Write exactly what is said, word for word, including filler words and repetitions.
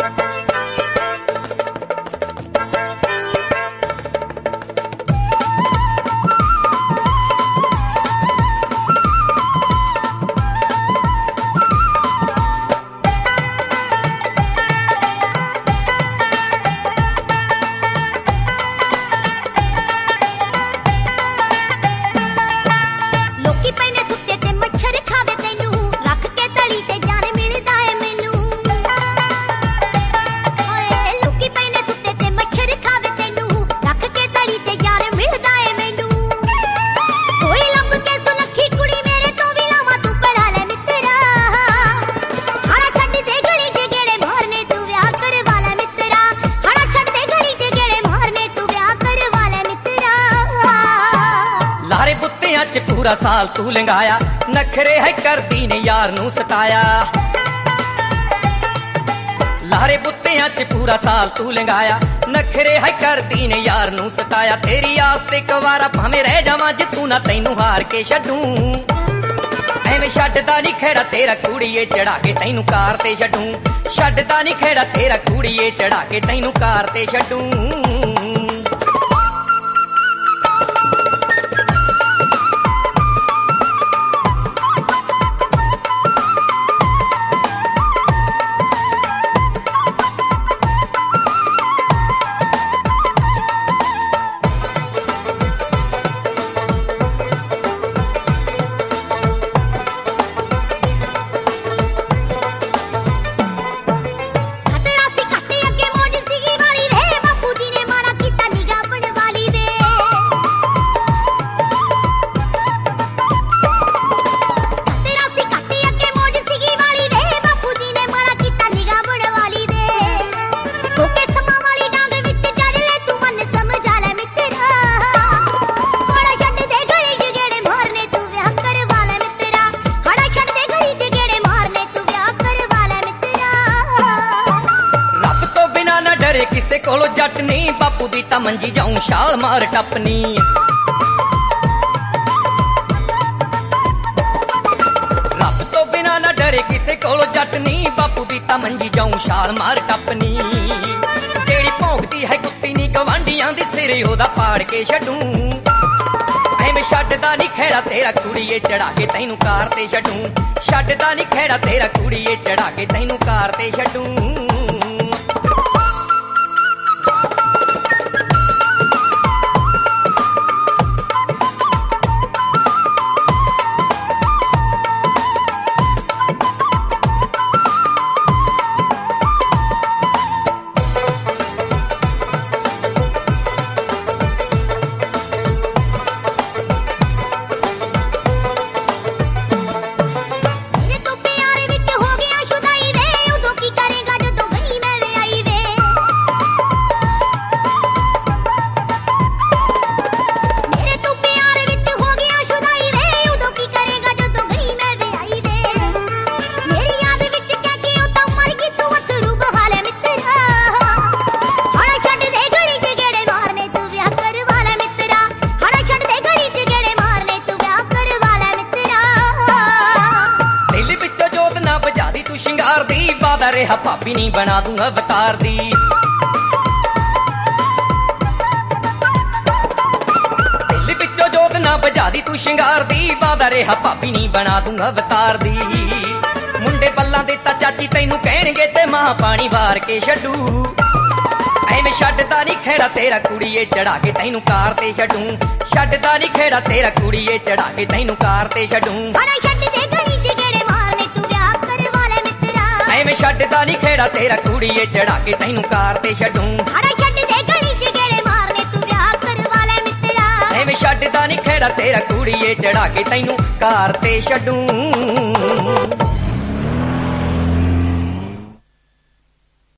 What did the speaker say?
पूरा साल तू लंघाया, नखरे है करदी ने यार नू सताया। लारे बुत्तियां च पूरा साल तू लंघाया, नखरे है करदी ने यार नू सताया। तेरी आस्ते कवारा भावें रह जावां जे तू ना तैनू हार के छड्डूं। एवें छड्डदा नी खेड़ा तेरा कुड़िए चढ़ा के तैनू कार ते छड्डूं। छड्डदा नी खेड़ा तेरा कुड़िए चढ़ा के तैनू कार ते छड्डूं। किसे कोलो जट नी बापू दी ता मंजी जाऊं छाल मार टपनी। रब तो बिना ना डरे किसे कोलो जट नी बापू दी ता मंजी जाऊं छाल मार टपनी। जेड़ी भौंकदी है कुत्ती नी गवांढियां दे सिरे ओदा पाड़ के छड्डूं। एवें छड्डदा नी खेड़ा तेरा कुड़िए चढ़ा के तैनू कार ते छड्डूं। छड्डदा नी खेड़ा तेरा कुड़िए चढ़ा के तैनू कार ते छड्डूं। रेहा भाभी नी बना दूंगा अवतार दी। दिल विचों जोत ना बजा दी तू शिंगार दी। बादा रेहा भाभी नी बना दूंगा अवतार दी। मुंडे बल्लां दे ता चाची तैनू कहणगे ते मां पानी वार के छड्डू। एवें छड्डदा नी खेड़ा तेरा कुड़िए चढ़ा के तैनू कार ते छड्डूं। छड्डदा नी खेड़ा तेरा कुड़िए चढ़ा के तैनू कार ते छड्डूं। एवें छड्डदा नी खेड़ा तेरा कुड़िए चढ़ा के तैनू कार ते छड्डूं। एवें छड्डदा नी खेड़ा तेरा कुड़िए चढ़ा के तैनू कार ते छड्डूं।